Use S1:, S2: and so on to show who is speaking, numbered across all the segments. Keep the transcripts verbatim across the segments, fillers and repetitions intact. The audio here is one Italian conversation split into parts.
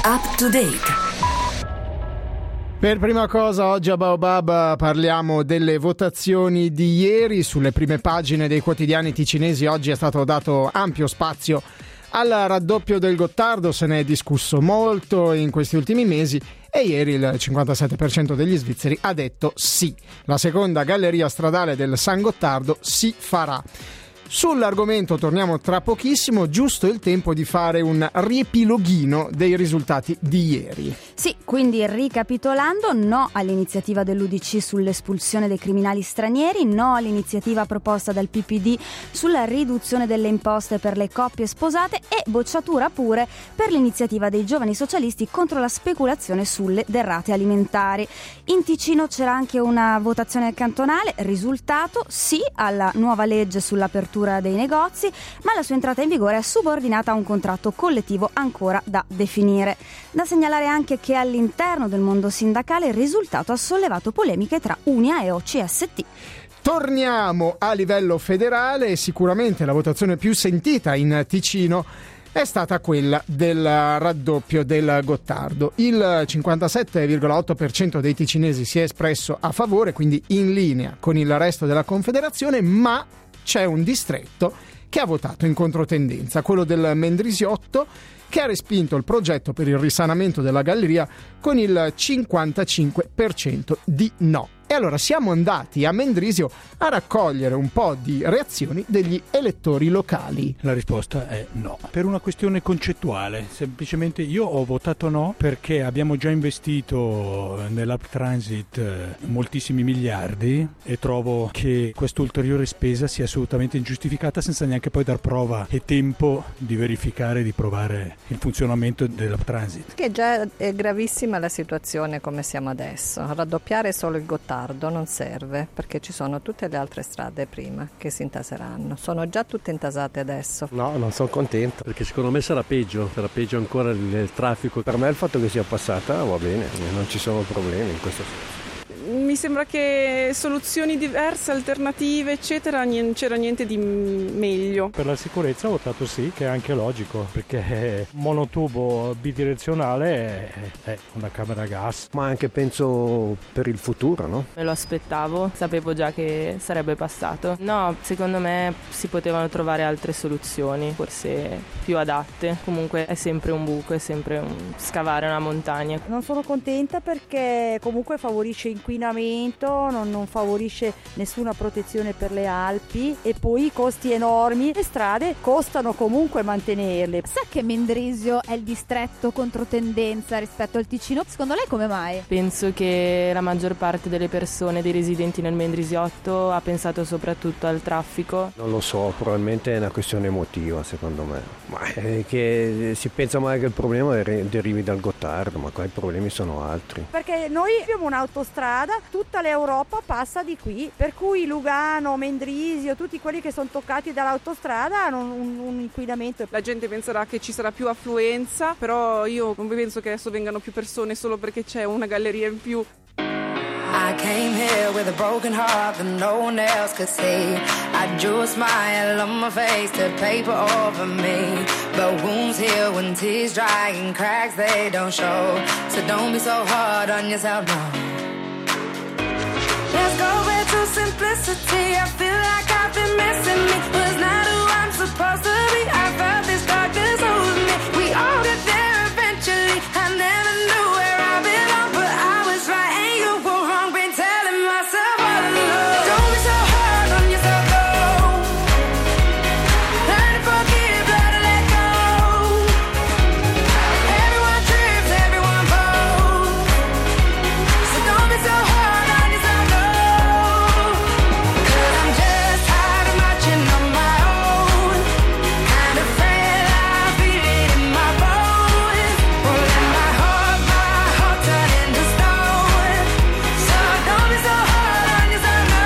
S1: Up to date.
S2: Per prima cosa, oggi a Baobab parliamo delle votazioni di ieri. Sulle prime pagine dei quotidiani ticinesi oggi è stato dato ampio spazio al raddoppio del Gottardo, se ne è discusso molto in questi ultimi mesi e ieri il cinquantasette per cento degli svizzeri ha detto sì. La seconda galleria stradale del San Gottardo si farà. Sull'argomento torniamo tra pochissimo, giusto il tempo di fare un riepiloghino dei risultati di ieri.
S3: Sì, quindi ricapitolando, no all'iniziativa dell'U D C sull'espulsione dei criminali stranieri, no all'iniziativa proposta dal P P D sulla riduzione delle imposte per le coppie sposate e bocciatura pure per l'iniziativa dei giovani socialisti contro la speculazione sulle derrate alimentari. In Ticino c'era anche una votazione cantonale, risultato sì alla nuova legge sull'apertura dei negozi, ma la sua entrata in vigore è subordinata a un contratto collettivo ancora da definire. Da segnalare anche che all'interno del mondo sindacale il risultato ha sollevato polemiche tra Unia e O C S T.
S2: Torniamo a livello federale e sicuramente la votazione più sentita in Ticino è stata quella del raddoppio del Gottardo. Il cinquantasette virgola otto per cento dei ticinesi si è espresso a favore, quindi in linea con il resto della Confederazione, ma c'è un distretto che ha votato in controtendenza, quello del Mendrisiotto, che ha respinto il progetto per il risanamento della galleria con il cinquantacinque per cento di no. E allora siamo andati a Mendrisio a raccogliere un po' di reazioni degli elettori locali.
S4: La risposta è no, per una questione concettuale. Semplicemente io ho votato no perché abbiamo già investito nell'Up Transit moltissimi miliardi e trovo che questa ulteriore spesa sia assolutamente ingiustificata senza neanche poi dar prova e tempo di verificare e di provare il funzionamento dell'Up Transit.
S5: Che già è gravissima la situazione come siamo adesso. Raddoppiare solo il Gottardo non serve perché ci sono tutte le altre strade prima che si intaseranno, sono già tutte intasate adesso.
S6: No, non sono contento perché secondo me sarà peggio, sarà peggio ancora il, il traffico. Per me il fatto che sia passata va bene, non ci sono problemi in questo senso.
S7: Mi sembra che soluzioni diverse, alternative, eccetera, non c'era niente di meglio.
S8: Per la sicurezza ho votato sì, che è anche logico, perché monotubo bidirezionale è, è una camera a gas.
S6: Ma anche penso per il futuro, no?
S9: Me lo aspettavo, sapevo già che sarebbe passato. No, secondo me si potevano trovare altre soluzioni, forse più adatte. Comunque è sempre un buco, è sempre un scavare una montagna.
S10: Non sono contenta perché comunque favorisce inquinamento, non, non favorisce nessuna protezione per le Alpi e poi costi enormi. Le strade costano comunque mantenerle.
S11: Sa che Mendrisio è il distretto controtendenza rispetto al Ticino? Secondo lei come mai?
S9: Penso che la maggior parte delle persone, dei residenti nel Mendrisiotto, ha pensato soprattutto al traffico.
S6: Non lo so, probabilmente è una questione emotiva secondo me, ma è che si pensa mai che il problema derivi dal Gottardo, ma qua i problemi sono altri.
S10: Perché noi abbiamo un'autostrada, tutta l'Europa passa di qui, per cui Lugano, Mendrisio, tutti quelli che sono toccati dall'autostrada hanno un, un inquinamento.
S7: La gente penserà che ci sarà più affluenza, però io non penso che adesso vengano più persone solo perché c'è una galleria in più.
S12: I came here with a broken heart that no one else could see. I drew a smile on my face to paper over me. But wounds heal when tears dry and cracks they don't show. So don't be so hard on yourself, no. Let's go back to simplicity. I feel like I've been missing me. Was not who I'm supposed to be. I felt this darkness over me. We all get there eventually. I never knew where I belong, but I was right and you were wrong. Been telling myself all along. Don't be so hard on yourself, no. Learn to forgive, learn to let go. Everyone trips, everyone falls. So don't be so hard on yourself, no. Cause I'm just tired of marching on my own. Kind of afraid I feel it in my bones. Won't let my heart, my heart turn into stone. So don't be so hard on yourself, no.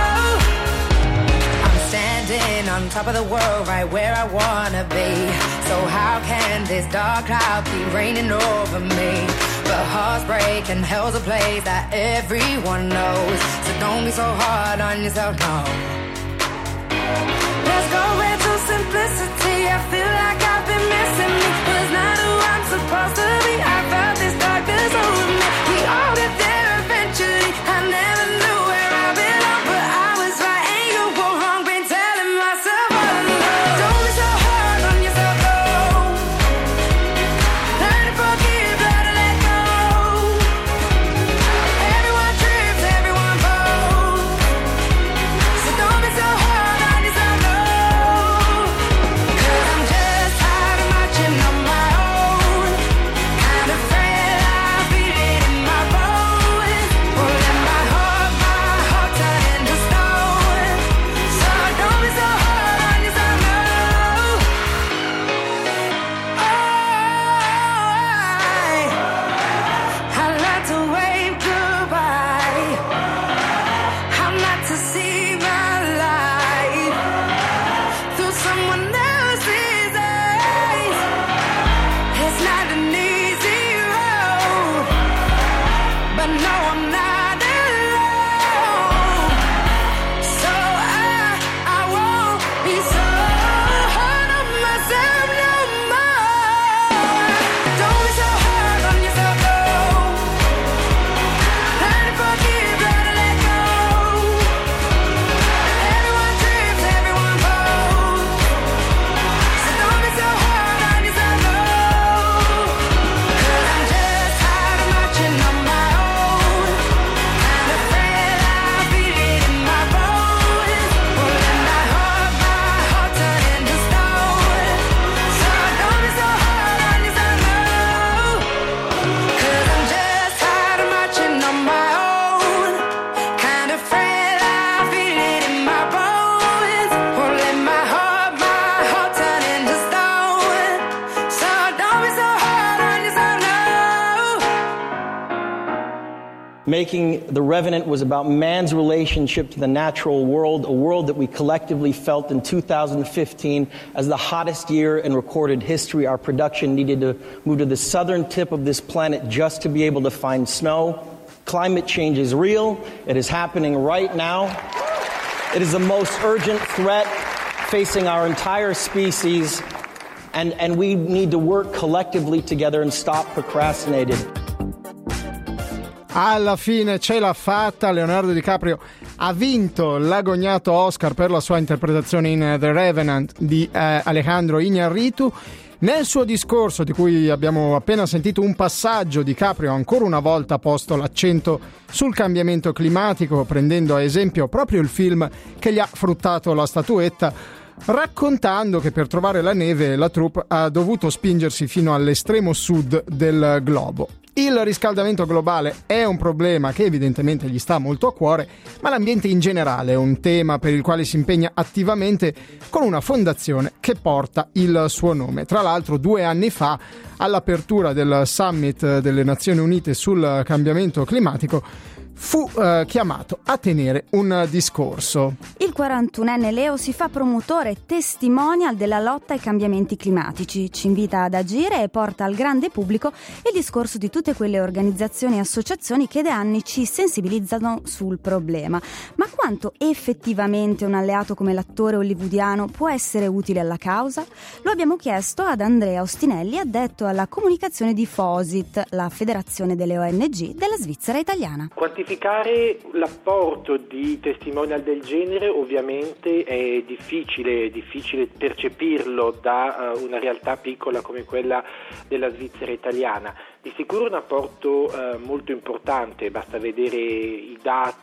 S12: I'm standing on top of the world, right where I wanna be. So how can this dark cloud keep raining over me? But hearts break and hell's a place that everyone knows. So don't be so hard on yourself, no. Let's go back to simplicity. I feel like I've been missing me. Was not who I'm supposed to be. I
S1: Making The Revenant was about man's relationship to the natural world, a world that we collectively felt in two thousand fifteen as the hottest year in recorded history. Our production needed to move to the southern tip of this planet just to be able to find snow. Climate change is real. It is happening right now. It is the most urgent threat facing our entire species, and, and we need to work collectively together and stop procrastinating.
S2: Alla fine ce l'ha fatta, Leonardo DiCaprio ha vinto l'agognato Oscar per la sua interpretazione in The Revenant di eh, Alejandro Iñárritu. Nel suo discorso, di cui abbiamo appena sentito un passaggio, DiCaprio ancora una volta ha posto l'accento sul cambiamento climatico, prendendo a esempio proprio il film che gli ha fruttato la statuetta, raccontando che per trovare la neve la troupe ha dovuto spingersi fino all'estremo sud del globo. Il riscaldamento globale è un problema che evidentemente gli sta molto a cuore, ma l'ambiente in generale è un tema per il quale si impegna attivamente con una fondazione che porta il suo nome. Tra l'altro, due anni fa, all'apertura del Summit delle Nazioni Unite sul cambiamento climatico, fu eh, chiamato a tenere un discorso.
S3: Il quarantunenne Leo si fa promotore testimonial della lotta ai cambiamenti climatici, ci invita ad agire e porta al grande pubblico il discorso di tutte quelle organizzazioni e associazioni che da anni ci sensibilizzano sul problema. Ma quanto effettivamente un alleato come l'attore hollywoodiano può essere utile alla causa? Lo abbiamo chiesto ad Andrea Ostinelli, addetto alla comunicazione di FOSIT, la federazione delle O N G della Svizzera italiana.
S13: Quantificare l'apporto di testimonial del genere ovviamente è difficile, è difficile percepirlo da uh, una realtà piccola come quella della Svizzera italiana. Di sicuro un apporto uh, molto importante, basta vedere i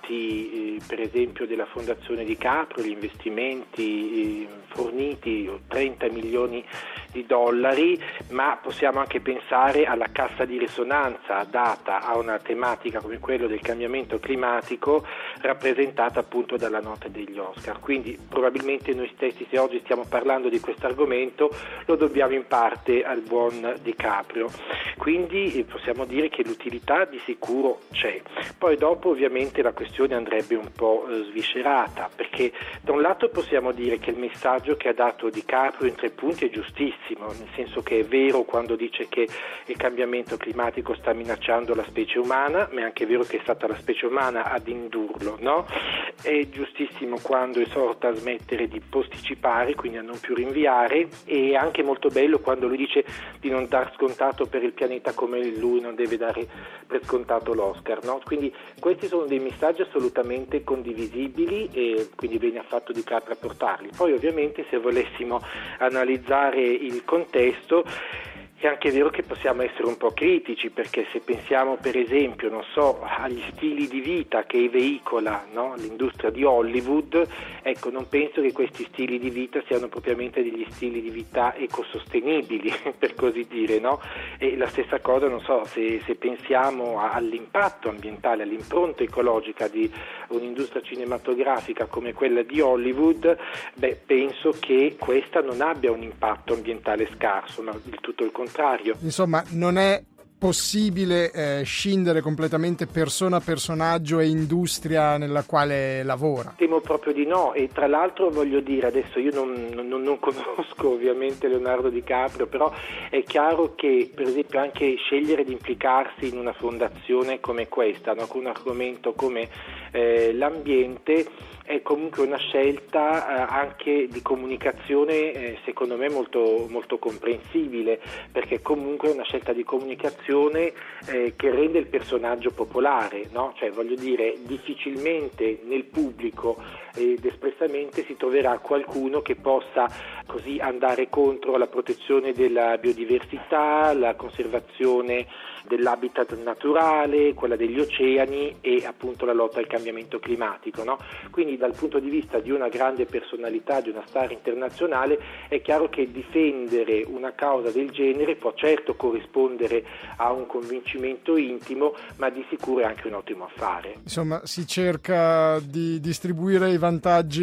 S13: dati eh, per esempio della Fondazione DiCaprio, gli investimenti eh, forniti, trenta milioni di dollari, ma possiamo anche pensare alla cassa di risonanza data a una tematica come quella del cambiamento climatico, rappresentata appunto dalla nota degli Oscar. Quindi probabilmente noi stessi, se oggi stiamo parlando di questo argomento, lo dobbiamo in parte al buon DiCaprio. Quindi possiamo dire che l'utilità di sicuro c'è. Poi dopo ovviamente la questione andrebbe un po' sviscerata, perché da un lato possiamo dire che il messaggio che ha dato DiCaprio in tre punti è giustissimo, nel senso che è vero quando dice che il cambiamento climatico sta minacciando la specie umana, ma è anche vero che è stata la specie umana ad indurlo, no? È giustissimo quando esorta a smettere di posticipare, quindi a non più rinviare, e anche molto bello quando lui dice di non dar scontato per il pianeta come lui non deve dare per scontato l'Oscar, no? Quindi questi sono dei messaggi assolutamente condivisibili e quindi bene ha fatto DiCaprio a portarli. Poi ovviamente se volessimo analizzare il contesto, è anche vero che possiamo essere un po' critici, perché se pensiamo per esempio, non so, agli stili di vita che veicola, no, l'industria di Hollywood, ecco, non penso che questi stili di vita siano propriamente degli stili di vita ecosostenibili, per così dire, no? E la stessa cosa, non so, se, se pensiamo all'impatto ambientale, all'impronta ecologica di un'industria cinematografica come quella di Hollywood, beh, penso che questa non abbia un impatto ambientale scarso, ma il tutto il contrario.
S2: Insomma, non è possibile eh, scindere completamente persona, personaggio e industria nella quale lavora.
S13: Temo proprio di no, e tra l'altro voglio dire, adesso io non, non, non conosco ovviamente Leonardo DiCaprio, però è chiaro che per esempio anche scegliere di implicarsi in una fondazione come questa, no, con un argomento come eh, l'ambiente, è comunque una scelta eh, anche di comunicazione eh, secondo me molto, molto comprensibile, perché comunque è una scelta di comunicazione eh, che rende il personaggio popolare, no? Cioè voglio dire, difficilmente nel pubblico ed espressamente si troverà qualcuno che possa così andare contro la protezione della biodiversità, la conservazione dell'habitat naturale, quella degli oceani e appunto la lotta al cambiamento climatico, no? Quindi dal punto di vista di una grande personalità, di una star internazionale, è chiaro che difendere una causa del genere può certo corrispondere a un convincimento intimo, ma di sicuro è anche un ottimo affare.
S2: Insomma, si cerca di distribuire i vantaggi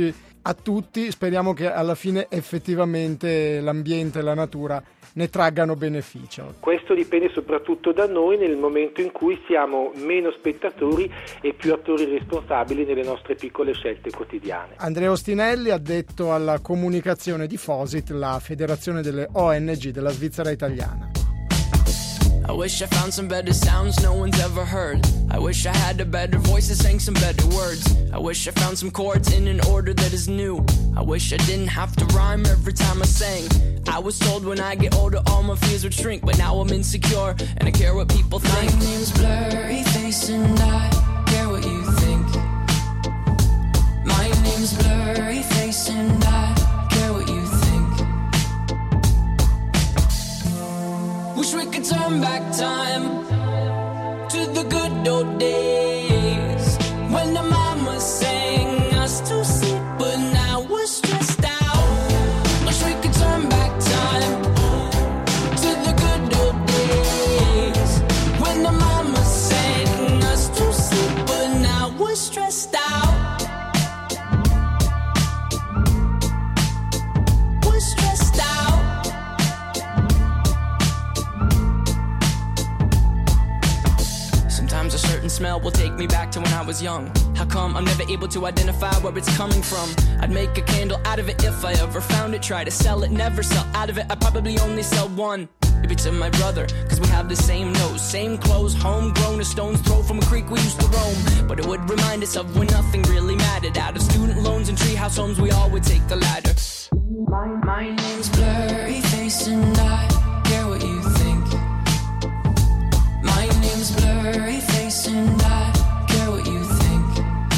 S2: a tutti, speriamo che alla fine effettivamente l'ambiente e la natura ne traggano beneficio.
S13: Questo dipende soprattutto da noi nel momento in cui siamo meno spettatori e più attori responsabili nelle nostre piccole scelte quotidiane.
S2: Andrea Ostinelli, addetto alla comunicazione di FOSIT, la federazione delle O N G della Svizzera italiana.
S14: I wish I found some better sounds no one's ever heard. I wish I had a better voice that sang some better words. I wish I found some chords in an order that is new. I wish I didn't have to rhyme every time I sang. I was told when I get older all my fears would shrink, but now I'm insecure and I care what people think. My name's Blurryface and I care what you think. My name's Blurryface and I care what you think. Wish we could turn back time to the good old days when the mama sang us to sleep, but now we're stressed out. Wish we could turn back time to the good old days when the mama sang us to sleep, but now we're stressed out. We're stressed out. Sometimes a certain smell will take me back to when I was young. How come I'm never able to identify where it's coming from? I'd make a candle out of it if I ever found it. Try to sell it, never sell out of it. I'd probably only sell one. Maybe to my brother, cause we have the same nose, same clothes, homegrown, a stone's throw from a creek we used to roam. But it would remind us of when nothing really mattered. Out of student loans and treehouse homes, we all would take the ladder. My, my name's Blurryface and I care what you think. My name's Blurryface and I care what you think.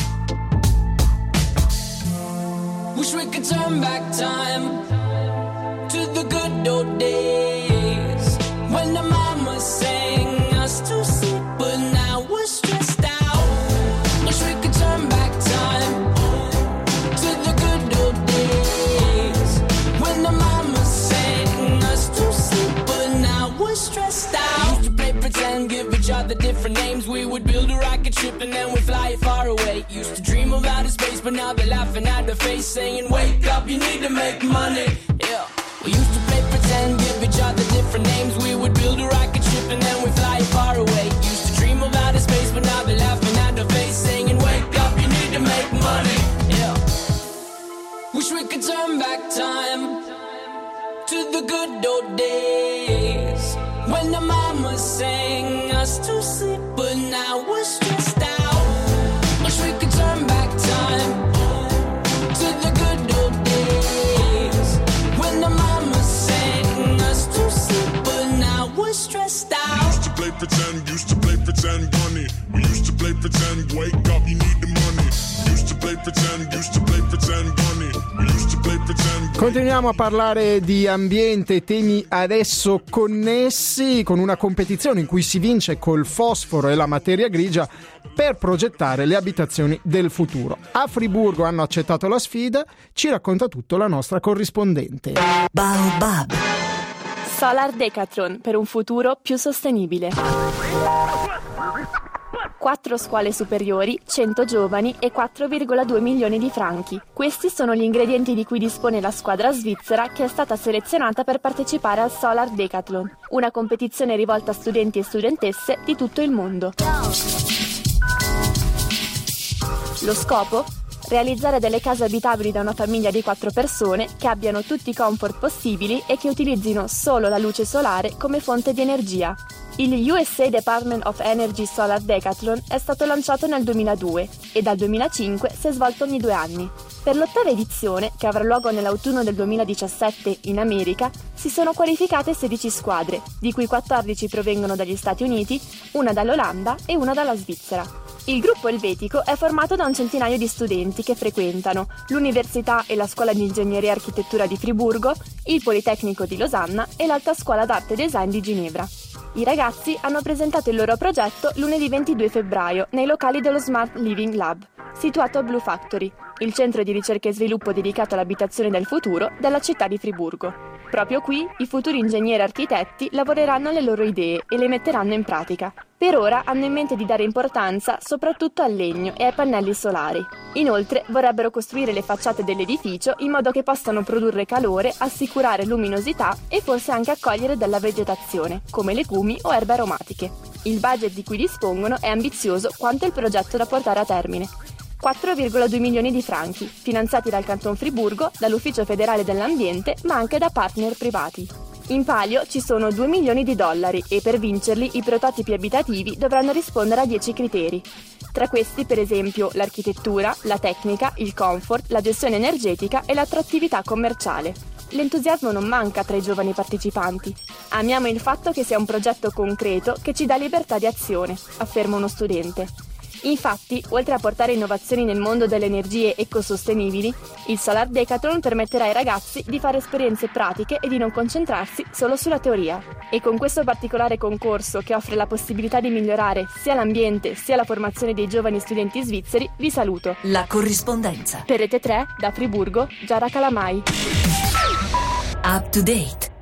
S14: Wish we could turn back time to the good old days when the mama sang us to sleep, but now we're stressed out. Wish we could turn back time to the good old days when the mama sang us to sleep, but now we're stressed out. Used to play pretend, give each other different names. We would build a rocket ship and then we'd fly it far away. Used to dream of outer space, but now they're laughing at the face, saying, wake up, you need to make money. Yeah. We used to play pretend, give each other different names. We would build a rocket ship and then we'd fly it far away. Used to dream of outer space, but now they're laughing at the face, saying, wake up, you need to make money. Yeah. Wish we could turn back time to the good old days when the mama sang us to sleep, but now we're stressed out. Wish we could turn back time to the good old days when the mama sang us to sleep, but now we're stressed out.
S15: Used to play pretend, used to play pretend, bunny. We used to play pretend, wake up, you need the money. Used to play pretend, used to play pretend, bunny. We used to play pretend.
S2: Continuiamo a parlare di ambiente, temi adesso connessi con una competizione in cui si vince col fosforo e la materia grigia per progettare le abitazioni del futuro. A Friburgo hanno accettato la sfida, ci racconta tutto la nostra corrispondente.
S16: Baobab. Solar Decathlon per un futuro più sostenibile. Quattro scuole superiori, cento giovani e quattro virgola due milioni di franchi. Questi sono gli ingredienti di cui dispone la squadra svizzera che è stata selezionata per partecipare al Solar Decathlon, una competizione rivolta a studenti e studentesse di tutto il mondo. Lo scopo? Realizzare delle case abitabili da una famiglia di quattro persone che abbiano tutti i comfort possibili e che utilizzino solo la luce solare come fonte di energia. Il U S A Department of Energy Solar Decathlon è stato lanciato nel duemiladue e dal duemilacinque si è svolto ogni due anni. Per l'ottava edizione, che avrà luogo nell'autunno del duemiladiciassette in America, si sono qualificate sedici squadre, di cui quattordici provengono dagli Stati Uniti, una dall'Olanda e una dalla Svizzera. Il gruppo elvetico è formato da un centinaio di studenti che frequentano l'Università e la Scuola di Ingegneria e Architettura di Friburgo, il Politecnico di Losanna e l'Alta Scuola d'Arte e Design di Ginevra. I ragazzi hanno presentato il loro progetto lunedì ventidue febbraio nei locali dello Smart Living Lab. situato al Blue Factory, il centro di ricerca e sviluppo dedicato all'abitazione del futuro della città di Friburgo. Proprio qui i futuri ingegneri e architetti lavoreranno alle loro idee e le metteranno in pratica. Per ora hanno in mente di dare importanza soprattutto al legno e ai pannelli solari. Inoltre vorrebbero costruire le facciate dell'edificio in modo che possano produrre calore, assicurare luminosità e forse anche accogliere della vegetazione, come legumi o erbe aromatiche. Il budget di cui dispongono è ambizioso quanto il progetto da portare a termine. quattro virgola due milioni di franchi, finanziati dal Canton Friburgo, dall'Ufficio federale dell'ambiente, ma anche da partner privati. In palio ci sono due milioni di dollari e per vincerli i prototipi abitativi dovranno rispondere a dieci criteri. Tra questi, per esempio, l'architettura, la tecnica, il comfort, la gestione energetica e l'attrattività commerciale. L'entusiasmo non manca tra i giovani partecipanti. Amiamo il fatto che sia un progetto concreto che ci dà libertà di azione, afferma uno studente. Infatti, oltre a portare innovazioni nel mondo delle energie ecosostenibili, il Solar Decathlon permetterà ai ragazzi di fare esperienze pratiche e di non concentrarsi solo sulla teoria. E con questo particolare concorso che offre la possibilità di migliorare sia l'ambiente sia la formazione dei giovani studenti svizzeri, vi saluto.
S17: La corrispondenza.
S16: Per Rete tre, da Friburgo, Giara Calamai.
S17: Up to date.